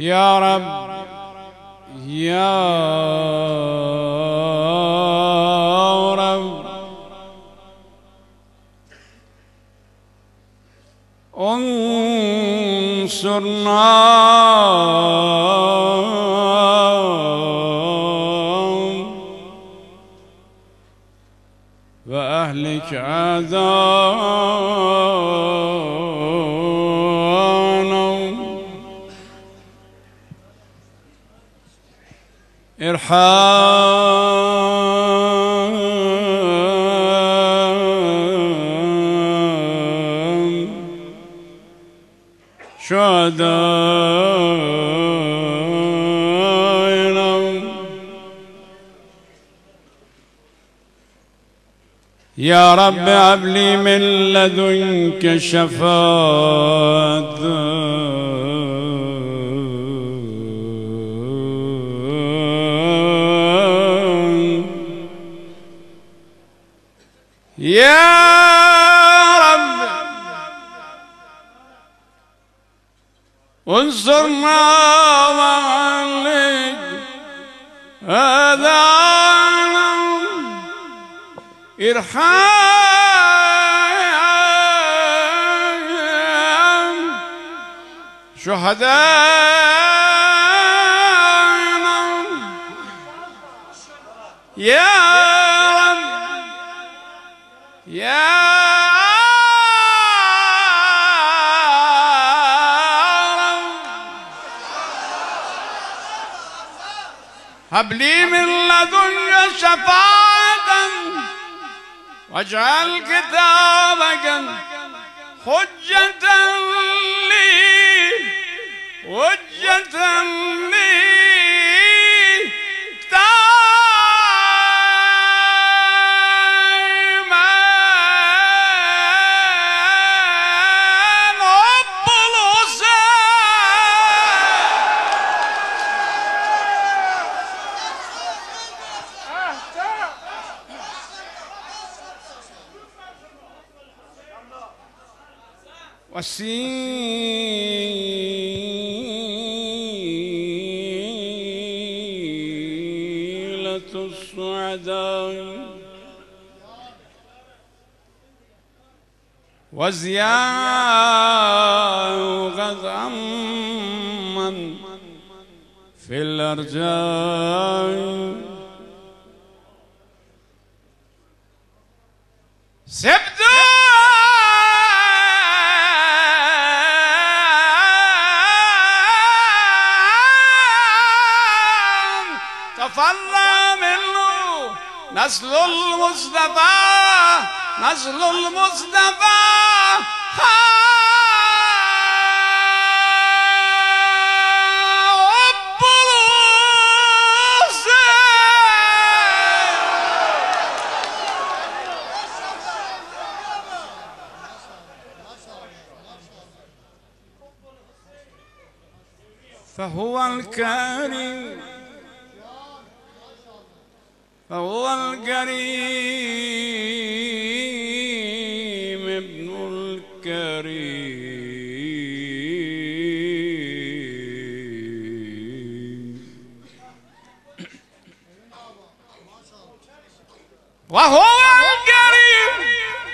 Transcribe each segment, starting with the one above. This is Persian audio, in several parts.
يا رب يا رب انصرنا وأهلك عذانا ارحم شهدائنا يا رب هب لي من لدنك شفاعة يا رب انصرنا وعليك هذانا ارحم شهدائنا يا رب يا هب لي من لدنك شفاعة واجعل كتابك حجة لي حجة لي وسيلة السعداء وزياء غضما في الأرجاء سبت تفضل منه نسل المصطفى نسل المصطفى فهو الكريم فهو الكريم ابن الكريم وهو الكريم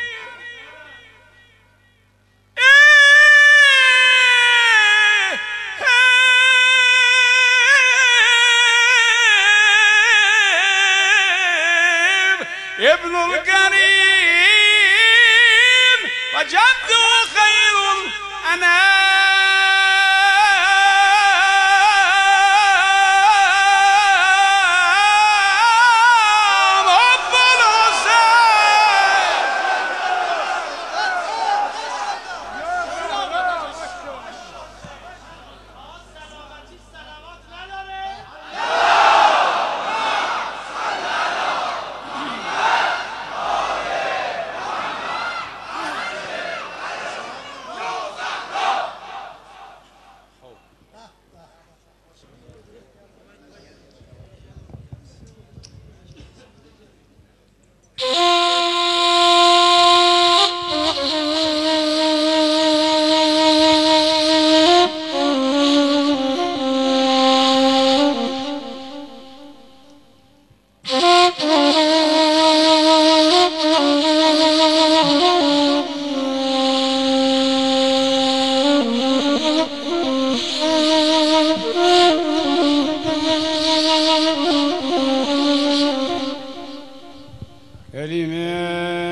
ابن الكريم وجده خير الأنام أبو الحسين کریم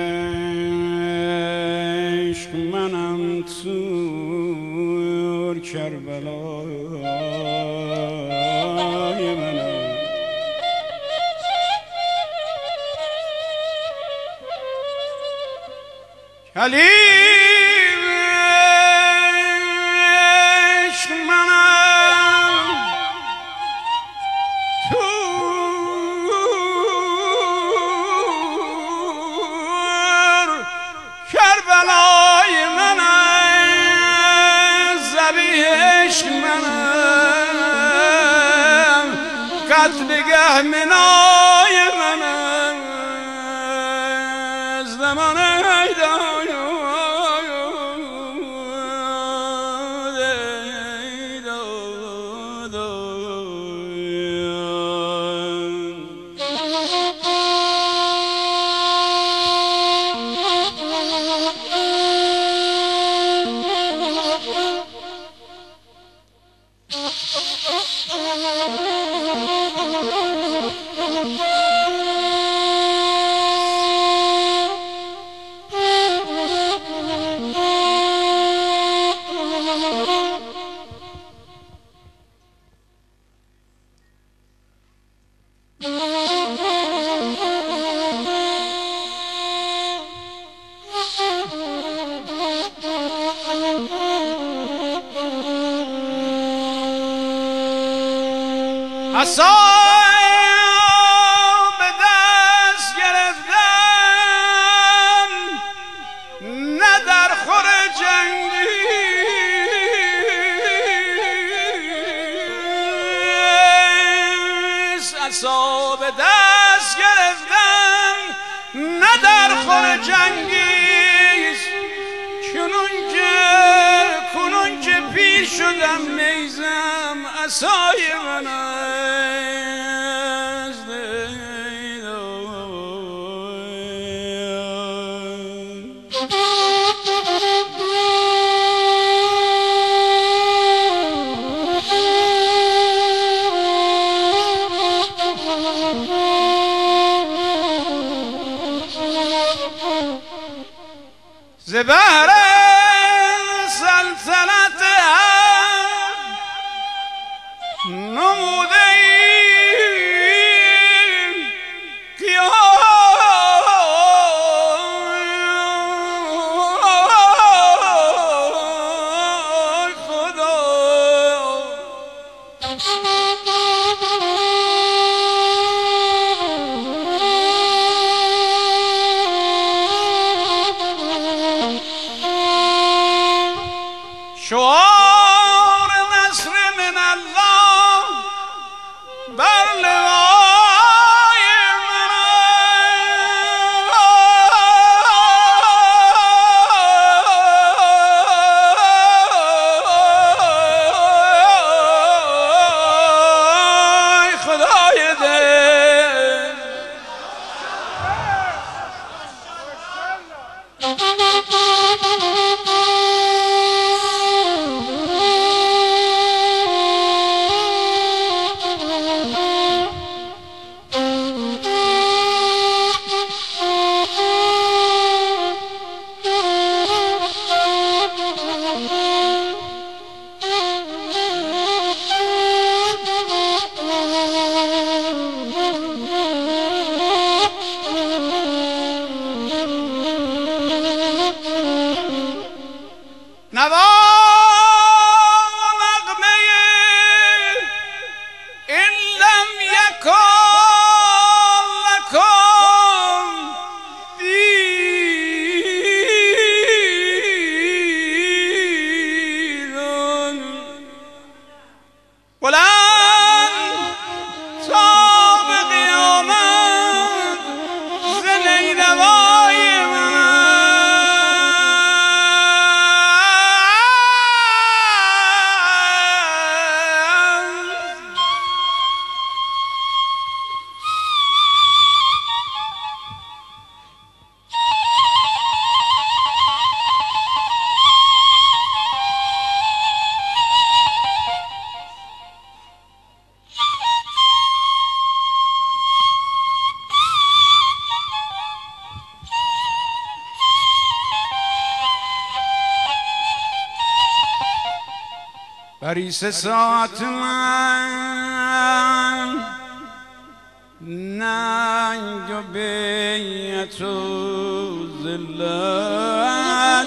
عشق منم تور کربلای منم کریم عشق منم تور کربلای منم ذبیح عشق منم قتلگه منای منم زمان عصا به دست گرفتم نه در خور جنگی عصا به دست گرفتم نه در خور جنگی کنون که پیر شدم نیزم عصای من است ز بهر سلطنت نموده ایم قیام خدا شعار نصر من الله بر لوای من حریص ساعت من ننگ و بیعت و ذلت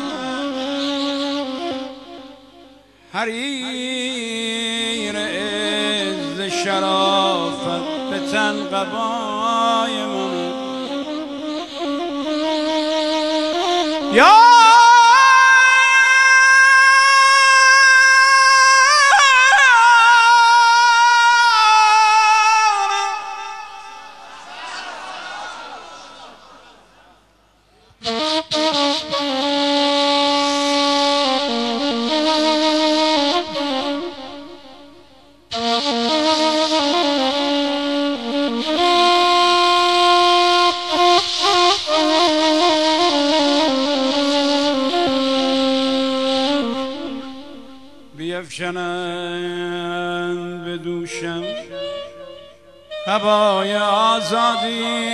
حریر عز شرافت به تن قبای من یا بیفشنند به دوشم هوای آزادی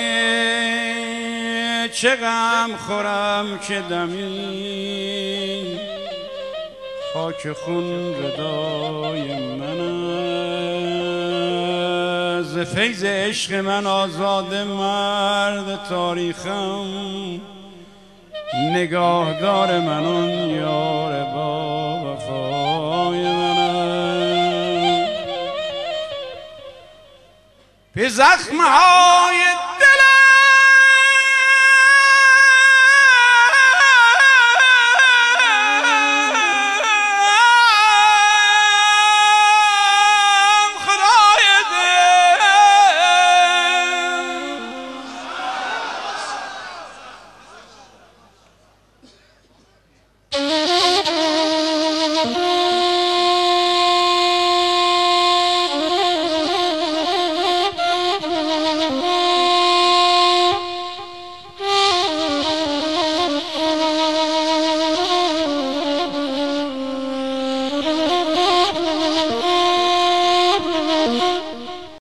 چه غم خورم که دمی خاک خون ردای من ز فیض عشق من آزاد مرد تاریخم نگاهدار من اون یار با وفای من به زخمهای